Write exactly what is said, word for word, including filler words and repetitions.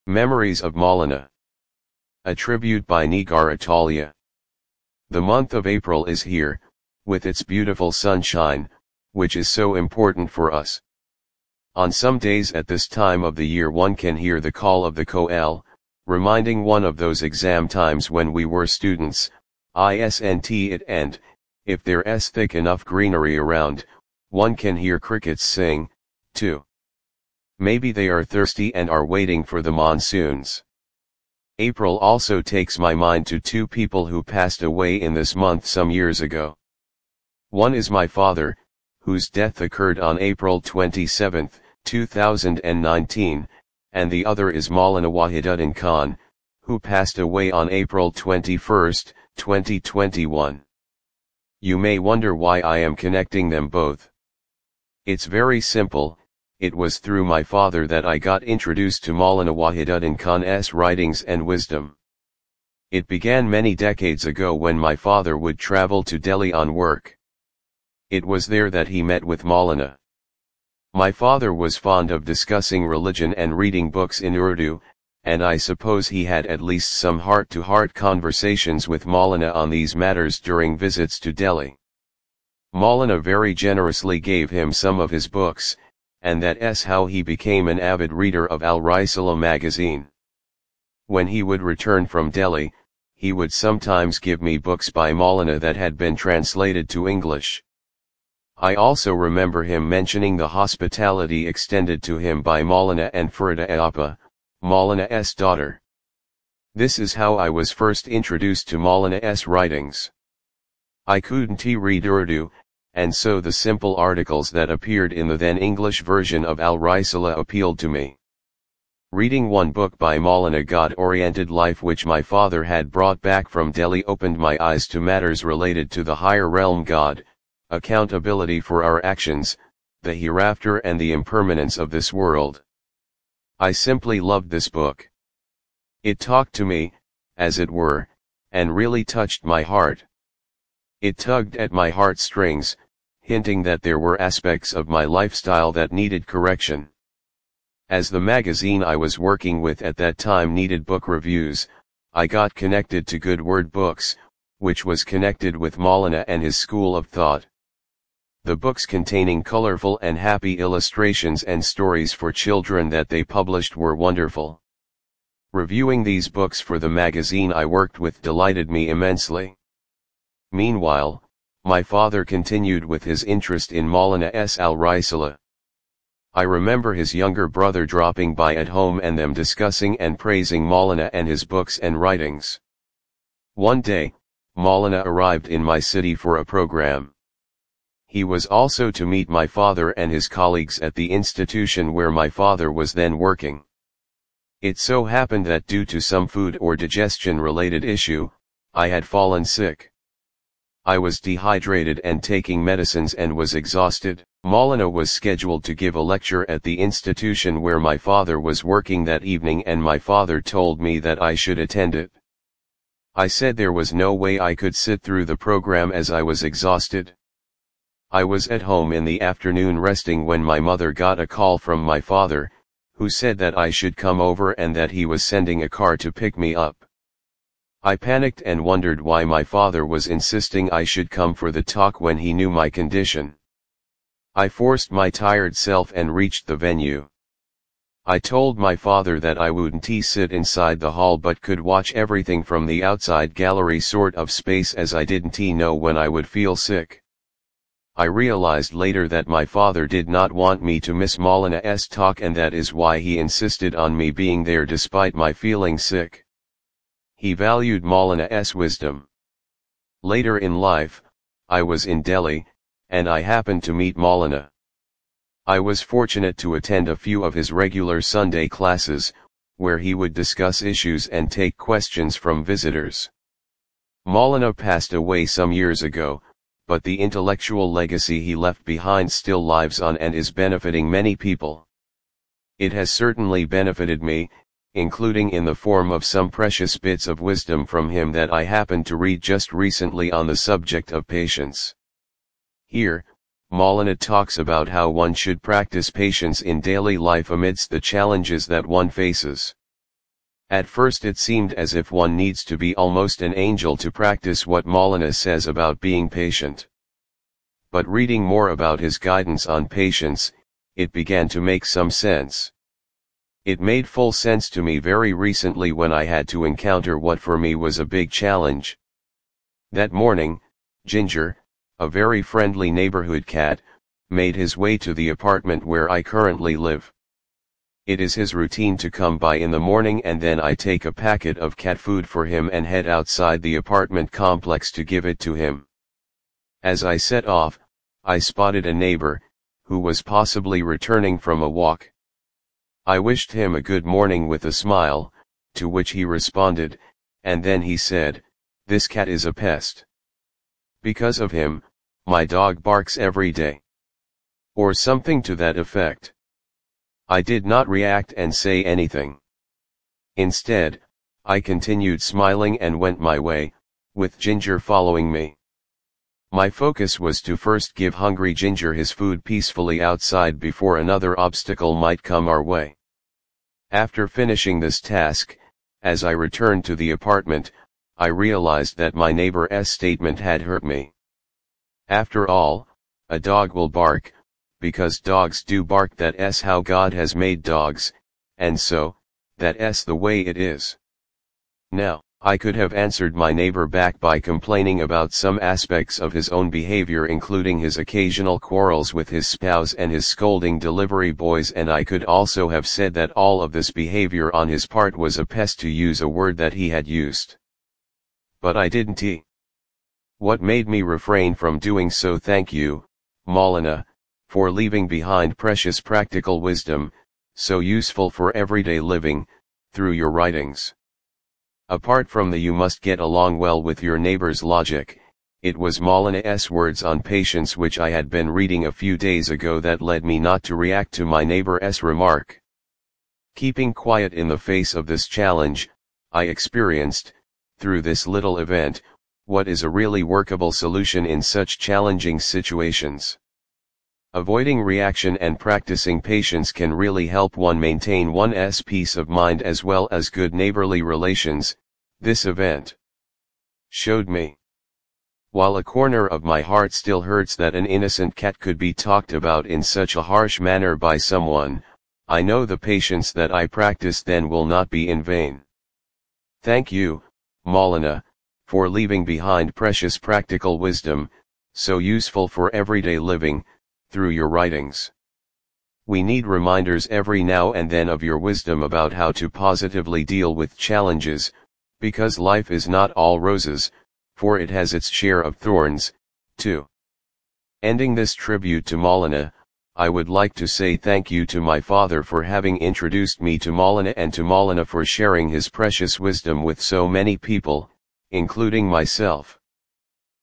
Memories of Maulana. A tribute by Nigar Atalia. The month of April is here, with its beautiful sunshine, which is so important for us. On some days at this time of the year one can hear the call of the koel, reminding one of those exam times when we were students, isn't it, and, if there's thick enough greenery around, one can hear crickets sing, too. Maybe they are thirsty and are waiting for the monsoons. April also takes my mind to two people who passed away in this month some years ago. One is my father, whose death occurred on April twenty-seventh, two thousand nineteen, and the other is Maulana Wahiduddin Khan, who passed away on April twenty-first, twenty twenty-one. You may wonder why I am connecting them both. It's very simple. It was through my father that I got introduced to Maulana Wahiduddin Khan's writings and wisdom. It began many decades ago when my father would travel to Delhi on work. It was there that he met with Maulana. My father was fond of discussing religion and reading books in Urdu, and I suppose he had at least some heart-to-heart conversations with Maulana on these matters during visits to Delhi. Maulana very generously gave him some of his books, and that's how he became an avid reader of Al Risala magazine. When he would return from Delhi, he would sometimes give me books by Maulana that had been translated to English. I also remember him mentioning the hospitality extended to him by Maulana and Farida Appa, Maulana's daughter. This is how I was first introduced to Maulana's writings. I couldn't read Urdu, and so the simple articles that appeared in the then English version of Al Risala appealed to me. Reading one book by Maulana God-Oriented Life which my father had brought back from Delhi opened my eyes to matters related to the higher realm God, accountability for our actions, the hereafter and the impermanence of this world. I simply loved this book. It talked to me, as it were, and really touched my heart. It tugged at my heartstrings, hinting that there were aspects of my lifestyle that needed correction. As the magazine I was working with at that time needed book reviews, I got connected to Good Word Books, which was connected with Maulana and his school of thought. The books containing colorful and happy illustrations and stories for children that they published were wonderful. Reviewing these books for the magazine I worked with delighted me immensely. Meanwhile, my father continued with his interest in Maulana's Al Risala. I remember his younger brother dropping by at home and them discussing and praising Maulana and his books and writings. One day, Maulana arrived in my city for a program. He was also to meet my father and his colleagues at the institution where my father was then working. It so happened that due to some food or digestion-related issue, I had fallen sick. I was dehydrated and taking medicines and was exhausted. Maulana was scheduled to give a lecture at the institution where my father was working that evening and my father told me that I should attend it. I said there was no way I could sit through the program as I was exhausted. I was at home in the afternoon resting when my mother got a call from my father, who said that I should come over and that he was sending a car to pick me up. I panicked and wondered why my father was insisting I should come for the talk when he knew my condition. I forced my tired self and reached the venue. I told my father that I wouldn't sit inside the hall but could watch everything from the outside gallery sort of space as I didn't know when I would feel sick. I realized later that my father did not want me to miss Maulana's talk and that is why he insisted on me being there despite my feeling sick. He valued Maulana's wisdom. Later in life, I was in Delhi, and I happened to meet Maulana. I was fortunate to attend a few of his regular Sunday classes, where he would discuss issues and take questions from visitors. Maulana passed away some years ago, but the intellectual legacy he left behind still lives on and is benefiting many people. It has certainly benefited me, including in the form of some precious bits of wisdom from him that I happened to read just recently on the subject of patience. Here, Maulana talks about how one should practice patience in daily life amidst the challenges that one faces. At first it seemed as if one needs to be almost an angel to practice what Maulana says about being patient. But reading more about his guidance on patience, it began to make some sense. It made full sense to me very recently when I had to encounter what for me was a big challenge. That morning, Ginger, a very friendly neighborhood cat, made his way to the apartment where I currently live. It is his routine to come by in the morning, and then I take a packet of cat food for him and head outside the apartment complex to give it to him. As I set off, I spotted a neighbor, who was possibly returning from a walk. I wished him a good morning with a smile, to which he responded, and then he said, "This cat is a pest. Because of him, my dog barks every day." Or something to that effect. I did not react and say anything. Instead, I continued smiling and went my way, with Ginger following me. My focus was to first give hungry Ginger his food peacefully outside before another obstacle might come our way. After finishing this task, as I returned to the apartment, I realized that my neighbor's statement had hurt me. After all, a dog will bark, because dogs do bark. That's how God has made dogs, and so, that's the way it is. Now, I could have answered my neighbor back by complaining about some aspects of his own behavior, including his occasional quarrels with his spouse and his scolding delivery boys, and I could also have said that all of this behavior on his part was a pest, to use a word that he had used. But I didn't. What made me refrain from doing so? Thank you, Maulana, for leaving behind precious practical wisdom, so useful for everyday living, through your writings. Apart from the "you must get along well with your neighbor's" logic, it was Maulana's words on patience which I had been reading a few days ago that led me not to react to my neighbor's remark. Keeping quiet in the face of this challenge, I experienced, through this little event, what is a really workable solution in such challenging situations. Avoiding reaction and practicing patience can really help one maintain one's peace of mind as well as good neighborly relations, this event showed me. While a corner of my heart still hurts that an innocent cat could be talked about in such a harsh manner by someone, I know the patience that I practiced then will not be in vain. Thank you, Maulana, for leaving behind precious practical wisdom, so useful for everyday living, through your writings. We need reminders every now and then of your wisdom about how to positively deal with challenges, because life is not all roses, for it has its share of thorns, too. Ending this tribute to Maulana, I would like to say thank you to my father for having introduced me to Maulana, and to Maulana for sharing his precious wisdom with so many people, including myself.